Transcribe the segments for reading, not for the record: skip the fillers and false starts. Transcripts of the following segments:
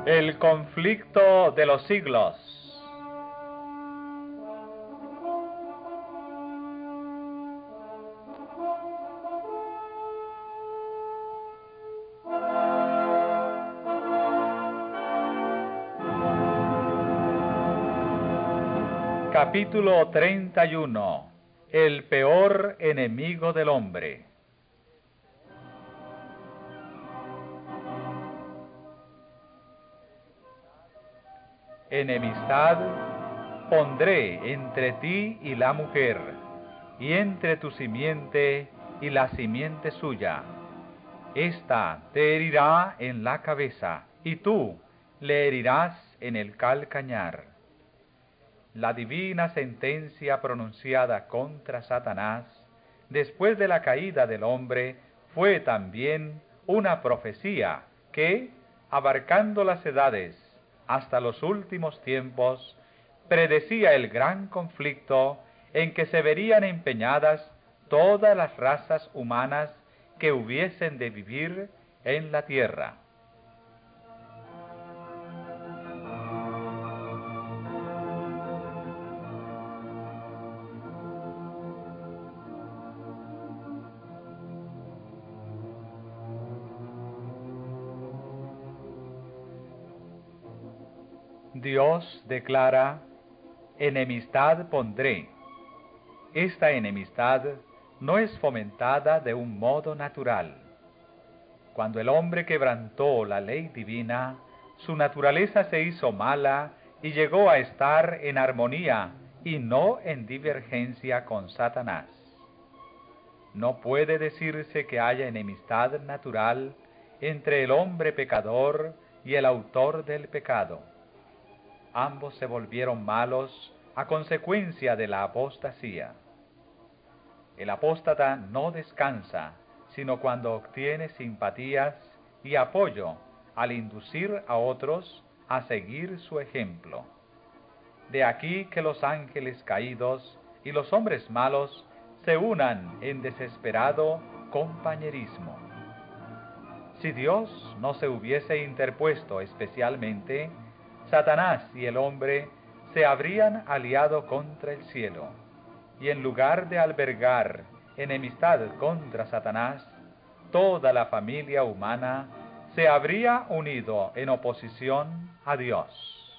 El conflicto de los siglos. Capítulo 31. El peor enemigo del hombre. Enemistad pondré entre ti y la mujer, y entre tu simiente y la simiente suya. Esta te herirá en la cabeza, y tú le herirás en el calcañar. La divina sentencia pronunciada contra Satanás, después de la caída del hombre, fue también una profecía que, abarcando las edades hasta los últimos tiempos, predecía el gran conflicto en que se verían empeñadas todas las razas humanas que hubiesen de vivir en la tierra. Dios declara: enemistad pondré. Esta enemistad no es fomentada de un modo natural. Cuando el hombre quebrantó la ley divina, su naturaleza se hizo mala y llegó a estar en armonía y no en divergencia con Satanás. No puede decirse que haya enemistad natural entre el hombre pecador y el autor del pecado. Ambos se volvieron malos a consecuencia de la apostasía. El apóstata no descansa, sino cuando obtiene simpatías y apoyo al inducir a otros a seguir su ejemplo. De aquí que los ángeles caídos y los hombres malos se unan en desesperado compañerismo. Si Dios no se hubiese interpuesto especialmente, Satanás y el hombre se habrían aliado contra el cielo, y en lugar de albergar enemistad contra Satanás, toda la familia humana se habría unido en oposición a Dios.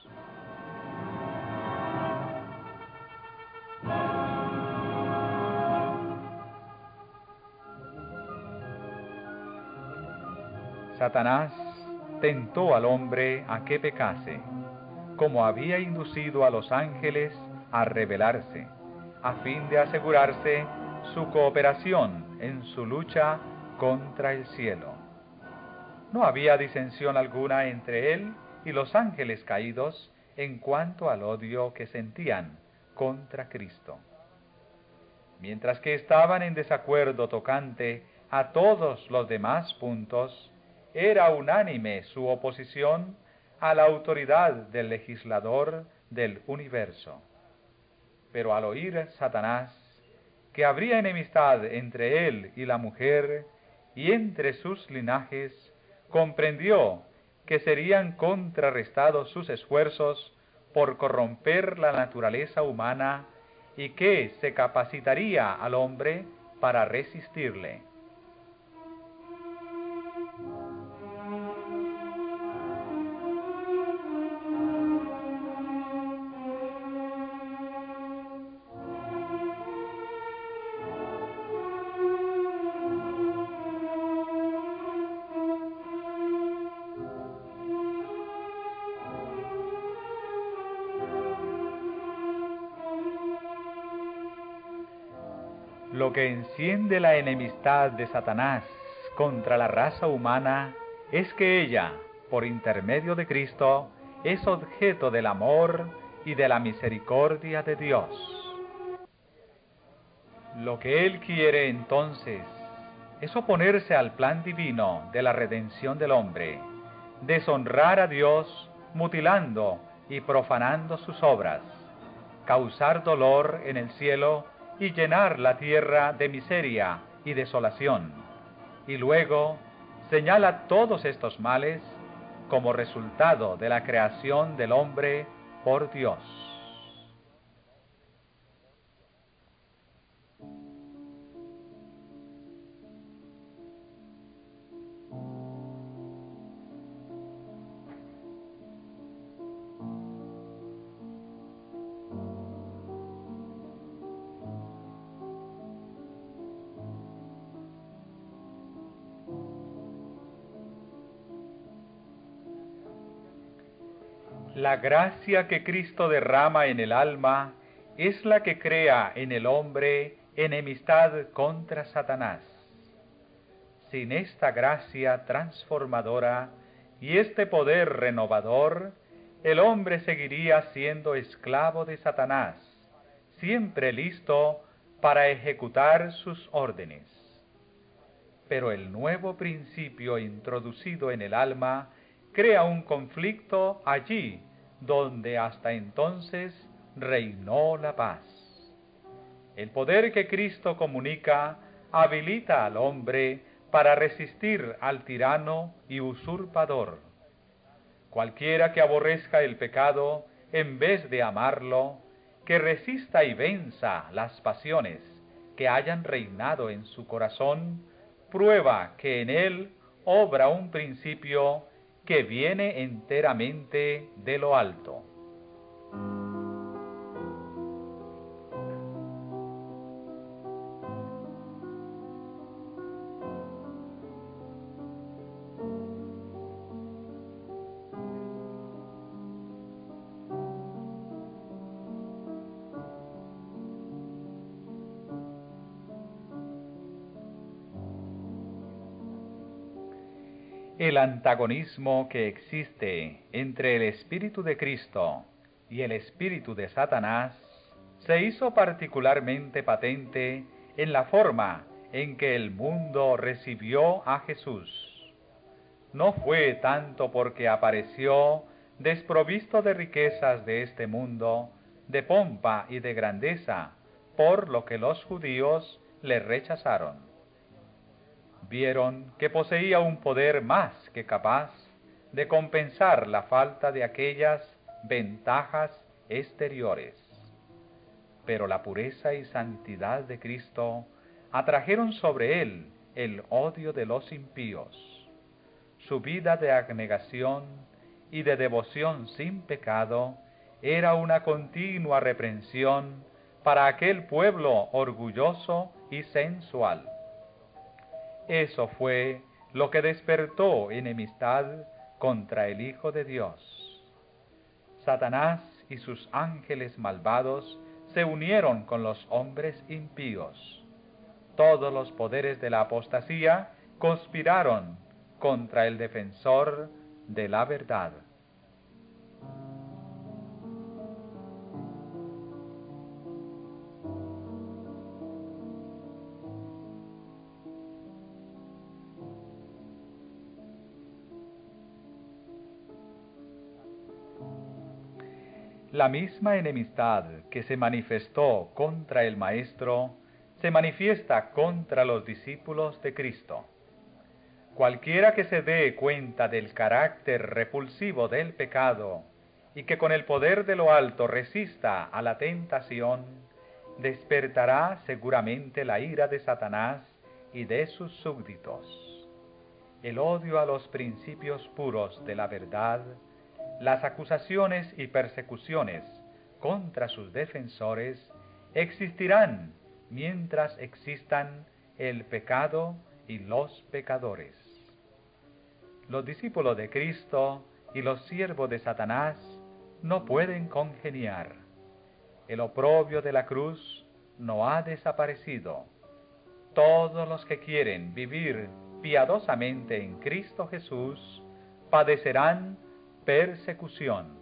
Satanás tentó al hombre a que pecase, como había inducido a los ángeles a rebelarse, a fin de asegurarse su cooperación en su lucha contra el cielo. No había disensión alguna entre él y los ángeles caídos en cuanto al odio que sentían contra Cristo. Mientras que estaban en desacuerdo tocante a todos los demás puntos, era unánime su oposición a la autoridad del legislador del universo. Pero al oír Satanás que habría enemistad entre él y la mujer y entre sus linajes, comprendió que serían contrarrestados sus esfuerzos por corromper la naturaleza humana y que se capacitaría al hombre para resistirle. Lo que enciende la enemistad de Satanás contra la raza humana es que ella, por intermedio de Cristo, es objeto del amor y de la misericordia de Dios. Lo que él quiere entonces es oponerse al plan divino de la redención del hombre, deshonrar a Dios mutilando y profanando sus obras, causar dolor en el cielo y llenar la tierra de miseria y desolación. Y luego señala todos estos males como resultado de la creación del hombre por Dios. La gracia que Cristo derrama en el alma es la que crea en el hombre enemistad contra Satanás. Sin esta gracia transformadora y este poder renovador, el hombre seguiría siendo esclavo de Satanás, siempre listo para ejecutar sus órdenes. Pero el nuevo principio introducido en el alma crea un conflicto allí donde hasta entonces reinó la paz. El poder que Cristo comunica habilita al hombre para resistir al tirano y usurpador. Cualquiera que aborrezca el pecado en vez de amarlo, que resista y venza las pasiones que hayan reinado en su corazón, prueba que en él obra un principio que viene enteramente de lo alto. El antagonismo que existe entre el Espíritu de Cristo y el Espíritu de Satanás se hizo particularmente patente en la forma en que el mundo recibió a Jesús. No fue tanto porque apareció desprovisto de riquezas de este mundo, de pompa y de grandeza, por lo que los judíos le rechazaron. Vieron que poseía un poder más que capaz de compensar la falta de aquellas ventajas exteriores. Pero la pureza y santidad de Cristo atrajeron sobre él el odio de los impíos. Su vida de abnegación y de devoción sin pecado era una continua reprensión para aquel pueblo orgulloso y sensual. Eso fue lo que despertó enemistad contra el Hijo de Dios. Satanás y sus ángeles malvados se unieron con los hombres impíos. Todos los poderes de la apostasía conspiraron contra el defensor de la verdad. La misma enemistad que se manifestó contra el Maestro se manifiesta contra los discípulos de Cristo. Cualquiera que se dé cuenta del carácter repulsivo del pecado y que con el poder de lo alto resista a la tentación, despertará seguramente la ira de Satanás y de sus súbditos. El odio a los principios puros de la verdad, las acusaciones y persecuciones contra sus defensores existirán mientras existan el pecado y los pecadores. Los discípulos de Cristo y los siervos de Satanás no pueden congeniar. El oprobio de la cruz no ha desaparecido. Todos los que quieren vivir piadosamente en Cristo Jesús padecerán persecución.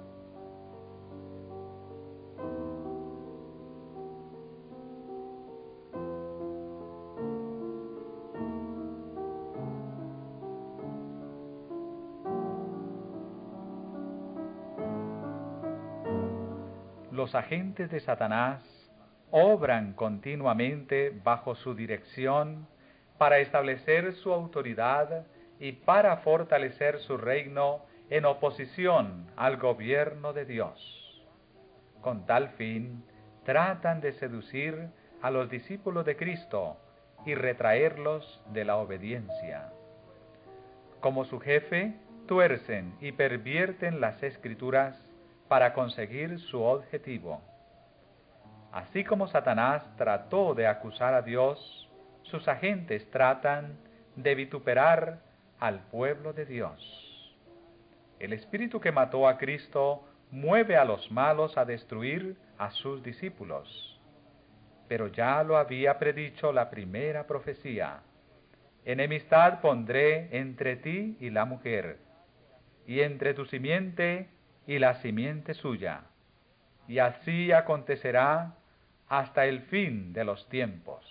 Los agentes de Satanás obran continuamente bajo su dirección para establecer su autoridad y para fortalecer su reino en oposición al gobierno de Dios. Con tal fin, tratan de seducir a los discípulos de Cristo y retraerlos de la obediencia. Como su jefe, tuercen y pervierten las Escrituras para conseguir su objetivo. Así como Satanás trató de acusar a Dios, sus agentes tratan de vituperar al pueblo de Dios. El espíritu que mató a Cristo mueve a los malos a destruir a sus discípulos. Pero ya lo había predicho la primera profecía: enemistad pondré entre ti y la mujer, y entre tu simiente y la simiente suya, y así acontecerá hasta el fin de los tiempos.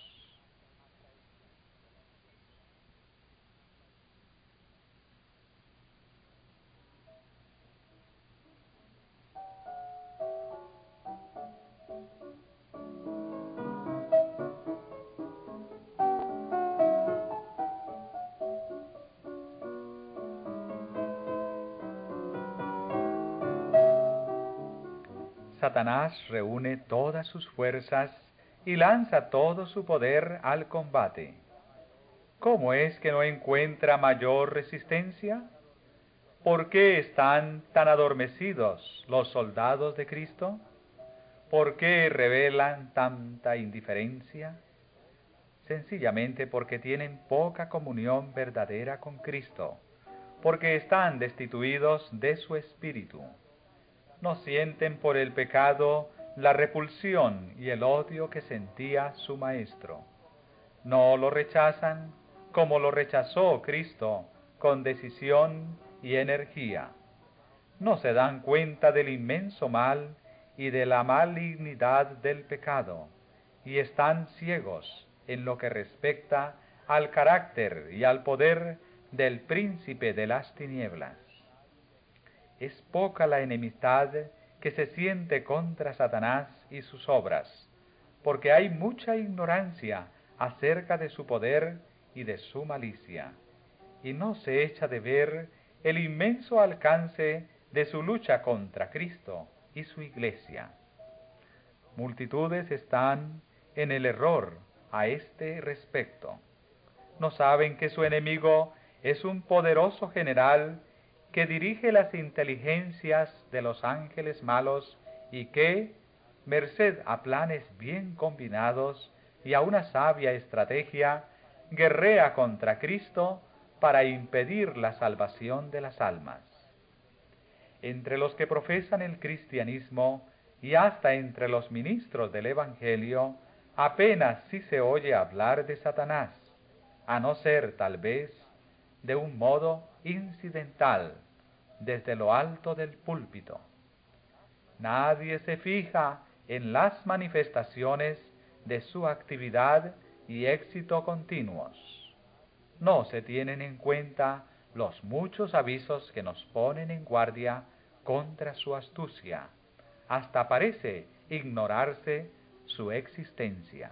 Satanás reúne todas sus fuerzas y lanza todo su poder al combate. ¿Cómo es que no encuentra mayor resistencia? ¿Por qué están tan adormecidos los soldados de Cristo? ¿Por qué revelan tanta indiferencia? Sencillamente porque tienen poca comunión verdadera con Cristo, porque están destituidos de su espíritu. No sienten por el pecado la repulsión y el odio que sentía su Maestro. No lo rechazan como lo rechazó Cristo, con decisión y energía. No se dan cuenta del inmenso mal y de la malignidad del pecado, y están ciegos en lo que respecta al carácter y al poder del príncipe de las tinieblas. Es poca la enemistad que se siente contra Satanás y sus obras, porque hay mucha ignorancia acerca de su poder y de su malicia, y no se echa de ver el inmenso alcance de su lucha contra Cristo y su Iglesia. Multitudes están en el error a este respecto. No saben que su enemigo es un poderoso general que dirige las inteligencias de los ángeles malos y que, merced a planes bien combinados y a una sabia estrategia, guerrea contra Cristo para impedir la salvación de las almas. Entre los que profesan el cristianismo y hasta entre los ministros del Evangelio, apenas si se oye hablar de Satanás, a no ser tal vez de un modo incidental, desde lo alto del púlpito. Nadie se fija en las manifestaciones de su actividad y éxito continuos. No se tienen en cuenta los muchos avisos que nos ponen en guardia contra su astucia. Hasta parece ignorarse su existencia.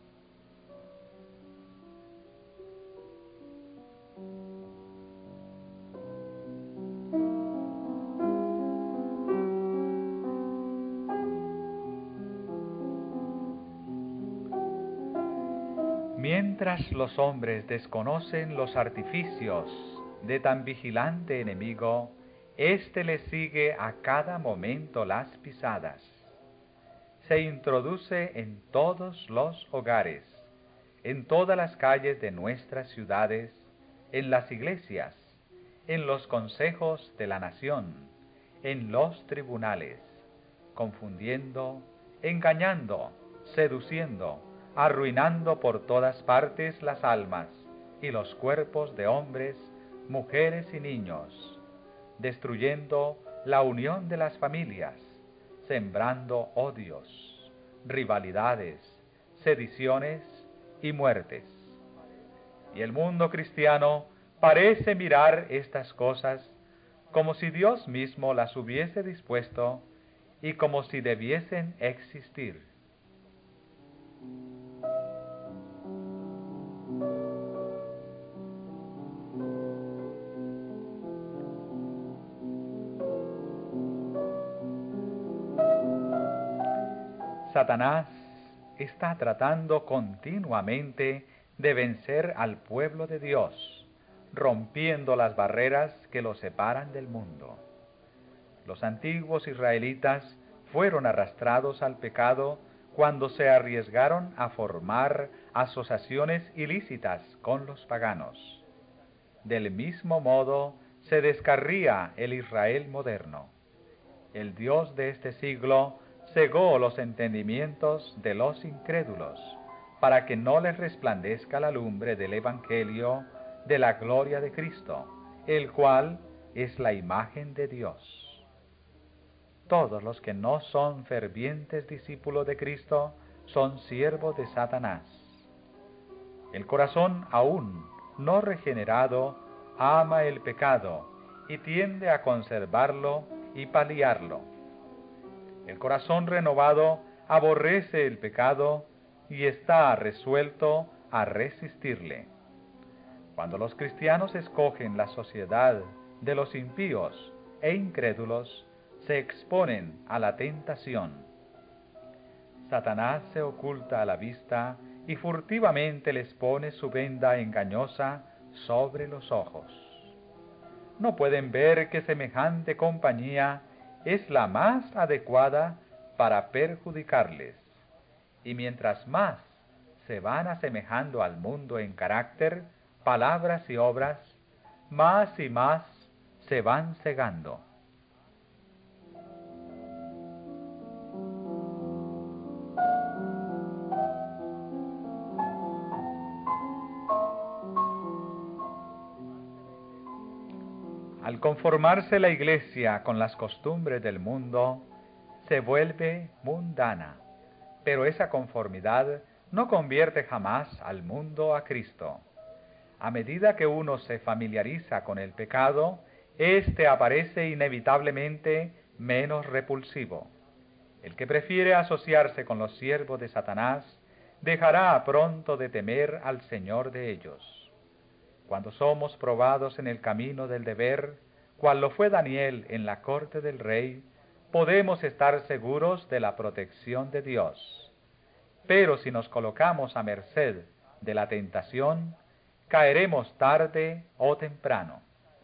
Mientras los hombres desconocen los artificios de tan vigilante enemigo, éste les sigue a cada momento las pisadas. Se introduce en todos los hogares, en todas las calles de nuestras ciudades, en las iglesias, en los consejos de la nación, en los tribunales, confundiendo, engañando, seduciendo, arruinando por todas partes las almas y los cuerpos de hombres, mujeres y niños, destruyendo la unión de las familias, sembrando odios, rivalidades, sediciones y muertes. Y el mundo cristiano parece mirar estas cosas como si Dios mismo las hubiese dispuesto y como si debiesen existir. Satanás está tratando continuamente de vencer al pueblo de Dios, rompiendo las barreras que lo separan del mundo. Los antiguos israelitas fueron arrastrados al pecado cuando se arriesgaron a formar asociaciones ilícitas con los paganos. Del mismo modo se descarría el Israel moderno. El Dios de este siglo cegó los entendimientos de los incrédulos, para que no les resplandezca la lumbre del Evangelio de la gloria de Cristo, el cual es la imagen de Dios. Todos los que no son fervientes discípulos de Cristo son siervos de Satanás. El corazón aún no regenerado ama el pecado y tiende a conservarlo y paliarlo. El corazón renovado aborrece el pecado y está resuelto a resistirle. Cuando los cristianos escogen la sociedad de los impíos e incrédulos, se exponen a la tentación. Satanás se oculta a la vista y furtivamente les pone su venda engañosa sobre los ojos. No pueden ver que semejante compañía es la más adecuada para perjudicarles, y mientras más se van asemejando al mundo en carácter, palabras y obras, más y más se van cegando. Al conformarse la Iglesia con las costumbres del mundo, se vuelve mundana, pero esa conformidad no convierte jamás al mundo a Cristo. A medida que uno se familiariza con el pecado, éste aparece inevitablemente menos repulsivo. El que prefiere asociarse con los siervos de Satanás, dejará pronto de temer al Señor de ellos. Cuando somos probados en el camino del deber, cual lo fue Daniel en la corte del rey, podemos estar seguros de la protección de Dios. Pero si nos colocamos a merced de la tentación, caeremos tarde o temprano.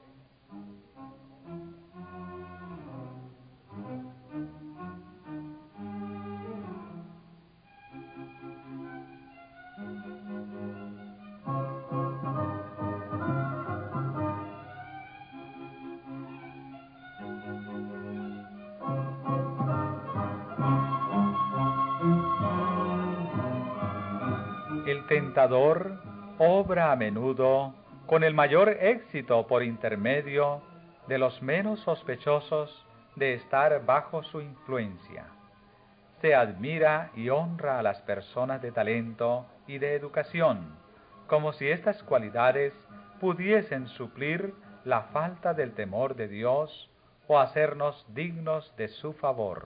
El tentador obra a menudo con el mayor éxito por intermedio de los menos sospechosos de estar bajo su influencia. Se admira y honra a las personas de talento y de educación, como si estas cualidades pudiesen suplir la falta del temor de Dios o hacernos dignos de su favor.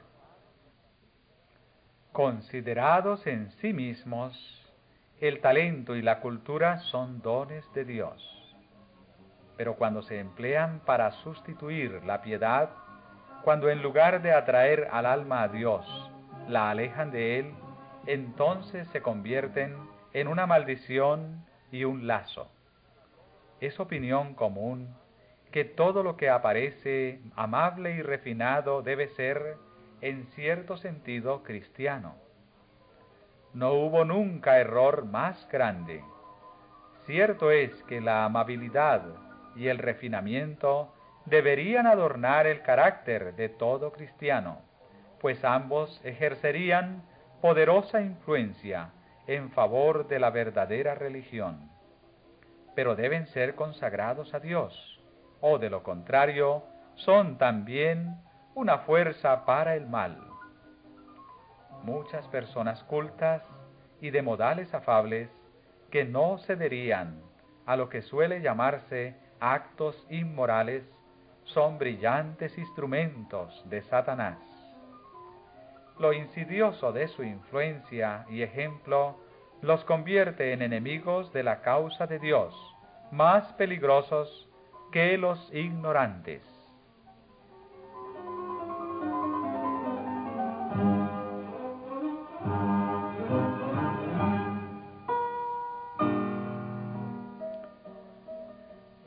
Considerados en sí mismos, el talento y la cultura son dones de Dios. Pero cuando se emplean para sustituir la piedad, cuando en lugar de atraer al alma a Dios, la alejan de Él, entonces se convierten en una maldición y un lazo. Es opinión común que todo lo que aparece amable y refinado debe ser, en cierto sentido, cristiano. No hubo nunca error más grande. Cierto es que la amabilidad y el refinamiento deberían adornar el carácter de todo cristiano, pues ambos ejercerían poderosa influencia en favor de la verdadera religión. Pero deben ser consagrados a Dios, o de lo contrario, son también una fuerza para el mal. Muchas personas cultas y de modales afables que no cederían a lo que suele llamarse actos inmorales son brillantes instrumentos de Satanás. Lo insidioso de su influencia y ejemplo los convierte en enemigos de la causa de Dios, más peligrosos que los ignorantes.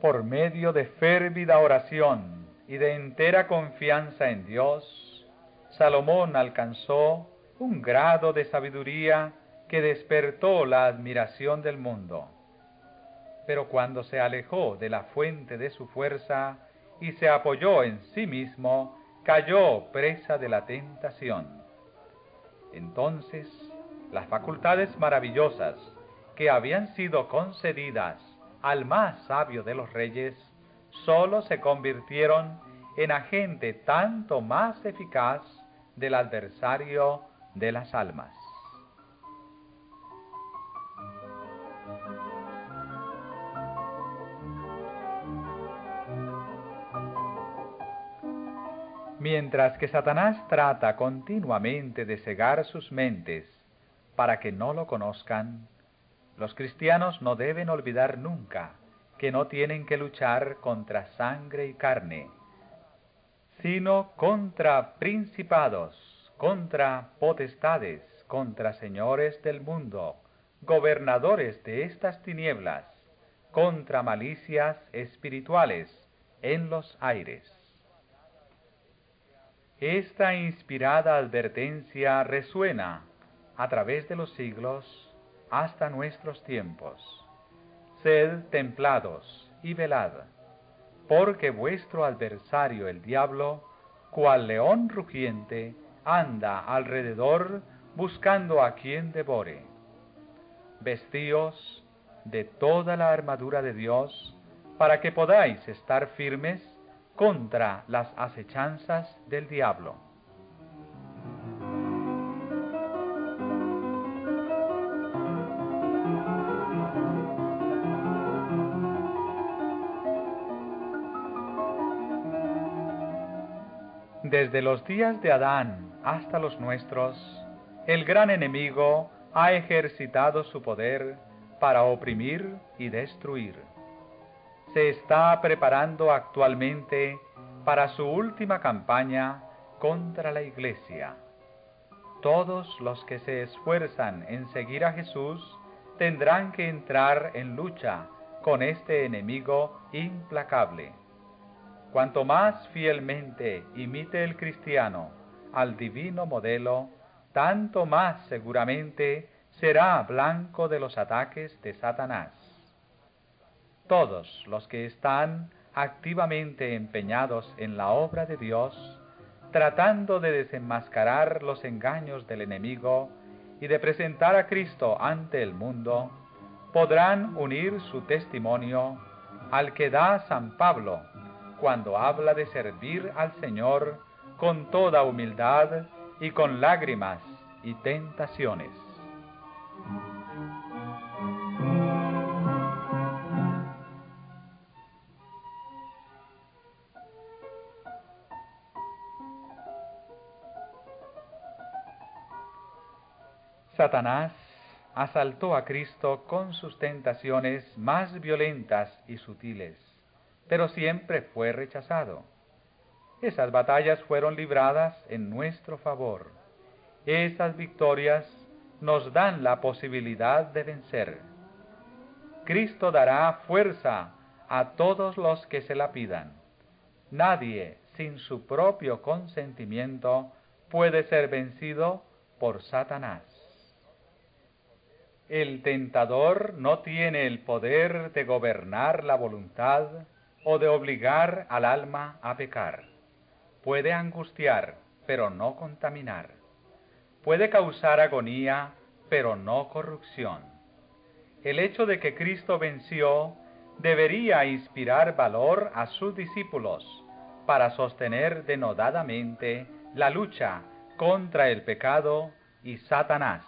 por medio de férvida oración y de entera confianza en Dios, Salomón alcanzó un grado de sabiduría que despertó la admiración del mundo. Pero cuando se alejó de la fuente de su fuerza y se apoyó en sí mismo, cayó presa de la tentación. Entonces, las facultades maravillosas que habían sido concedidas al más sabio de los reyes, sólo se convirtieron en agente tanto más eficaz del adversario de las almas. Mientras que Satanás trata continuamente de cegar sus mentes para que no lo conozcan, los cristianos no deben olvidar nunca que no tienen que luchar contra sangre y carne, sino contra principados, contra potestades, contra señores del mundo, gobernadores de estas tinieblas, contra malicias espirituales en los aires. Esta inspirada advertencia resuena a través de los siglos hasta nuestros tiempos. Sed templados y velad, porque vuestro adversario el diablo, cual león rugiente, anda alrededor buscando a quien devore. Vestíos de toda la armadura de Dios, para que podáis estar firmes contra las acechanzas del diablo. Desde los días de Adán hasta los nuestros, el gran enemigo ha ejercitado su poder para oprimir y destruir. Se está preparando actualmente para su última campaña contra la Iglesia. Todos los que se esfuerzan en seguir a Jesús tendrán que entrar en lucha con este enemigo implacable. Cuanto más fielmente imite el cristiano al divino modelo, tanto más seguramente será blanco de los ataques de Satanás. Todos los que están activamente empeñados en la obra de Dios, tratando de desenmascarar los engaños del enemigo y de presentar a Cristo ante el mundo, podrán unir su testimonio al que da San Pablo cuando habla de servir al Señor con toda humildad y con lágrimas y tentaciones. Satanás asaltó a Cristo con sus tentaciones más violentas y sutiles, pero siempre fue rechazado. Esas batallas fueron libradas en nuestro favor. Esas victorias nos dan la posibilidad de vencer. Cristo dará fuerza a todos los que se la pidan. Nadie, sin su propio consentimiento, puede ser vencido por Satanás. El tentador no tiene el poder de gobernar la voluntad o de obligar al alma a pecar. Puede angustiar, pero no contaminar. Puede causar agonía, pero no corrupción. El hecho de que Cristo venció debería inspirar valor a sus discípulos para sostener denodadamente la lucha contra el pecado y Satanás.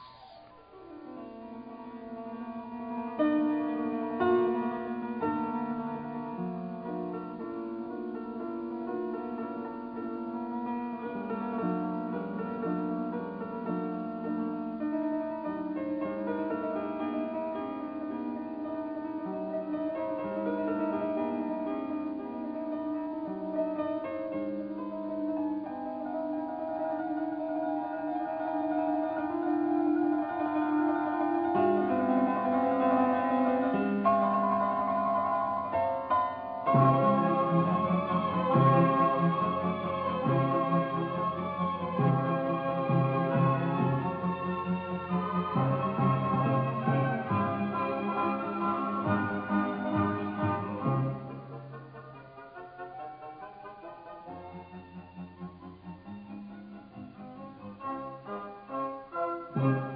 Thank you.